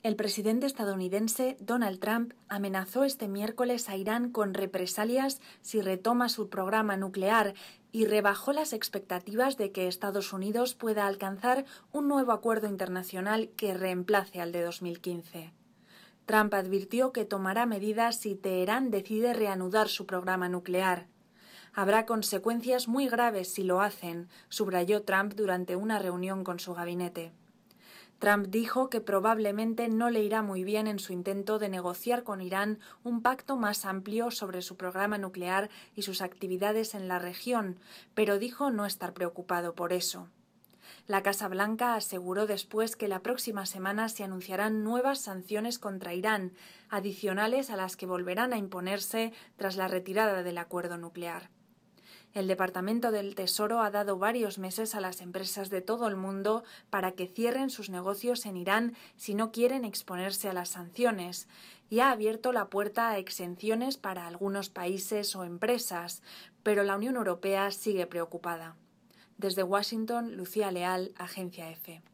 El presidente estadounidense Donald Trump amenazó este miércoles a Irán con represalias si retoma su programa nuclear y rebajó las expectativas de que Estados Unidos pueda alcanzar un nuevo acuerdo internacional que reemplace al de 2015. Trump advirtió que tomará medidas si Teherán decide reanudar su programa nuclear. Habrá consecuencias muy graves si lo hacen, subrayó Trump durante una reunión con su gabinete. Trump dijo que probablemente no le irá muy bien en su intento de negociar con Irán un pacto más amplio sobre su programa nuclear y sus actividades en la región, pero dijo no estar preocupado por eso. La Casa Blanca aseguró después que la próxima semana se anunciarán nuevas sanciones contra Irán, adicionales a las que volverán a imponerse tras la retirada del acuerdo nuclear. El Departamento del Tesoro ha dado varios meses a las empresas de todo el mundo para que cierren sus negocios en Irán si no quieren exponerse a las sanciones, y ha abierto la puerta a exenciones para algunos países o empresas, pero la Unión Europea sigue preocupada. Desde Washington, Lucía Leal, Agencia EFE.